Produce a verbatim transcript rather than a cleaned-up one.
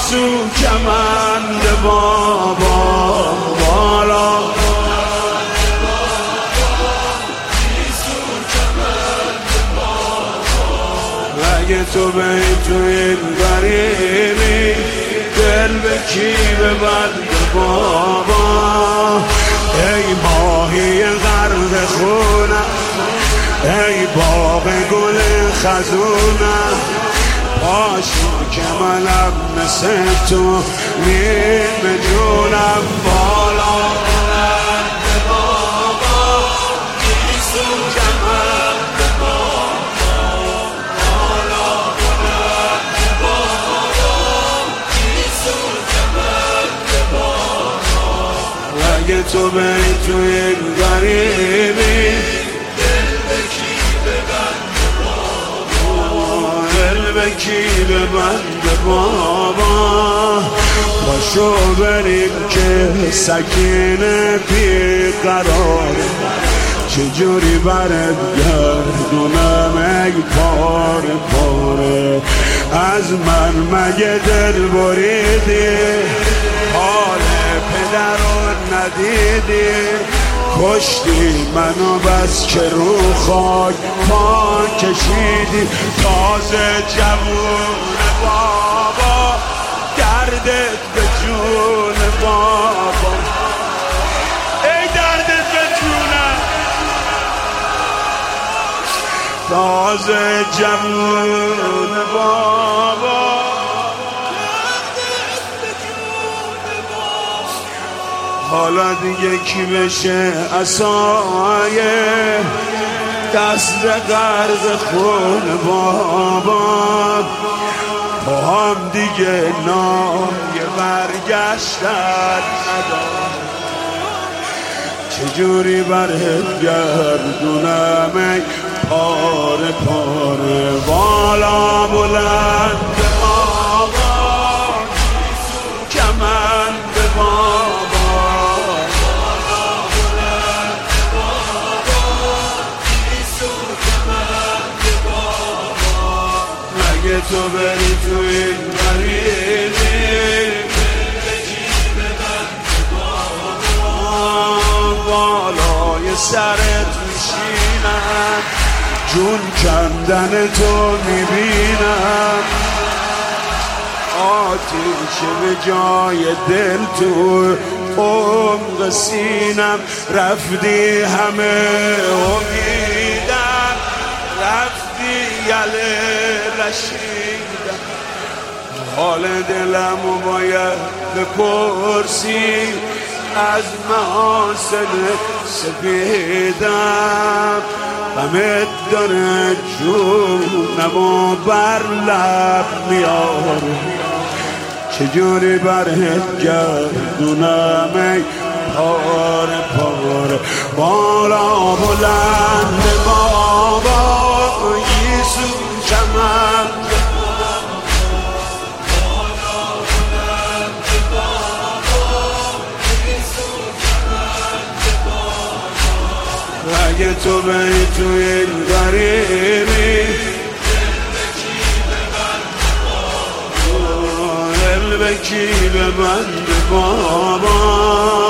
گیسو کمند بابا بالا اگه تو به تو این غریبی دل به کی ببند بابا ای ماهی غرق خونم ای باغ گل خزونم پاشو که منم مثل تو نیم جونم بالا بلند بابا گیسو کمند بابا بالا بلند بابا گیسو کمند بابا اگه تو به تو این غریبی بکی ببند بابا پاشو بریم که سکینه بی قرار چجوری برد گردونم ای پاره پاره از من مگه دل بریدی حال پدر رو ندیدی کشتی منو بس که رو خاک پا کشیدی تازه جوون بابا دردت به جون بابا ای دردت به جونم تازه جوون بابا حالا دیگه کی بشه عصایه دست غرق خون بابا تو هم دیگه نای برگشتن ندار چجوری برهت گردونم ای پاره پاره بالا بلند بابا کمند بابا اگه تو بری تو این غریبی بالای سرت میشینم جون کندن تو میبینم آتیش به جای دل تو عمق سینم رفتی همه امیدم رفتی یله رشیدم حال دلمو باید بپرسی از محاسن سپیدم غمت داره جونمو بر لب میاره چجوری برهت گردونم ای پاره پاره بالا بلند بابا گیسو کمند اگه تو به تو این غریبی دل به کی ببند بابا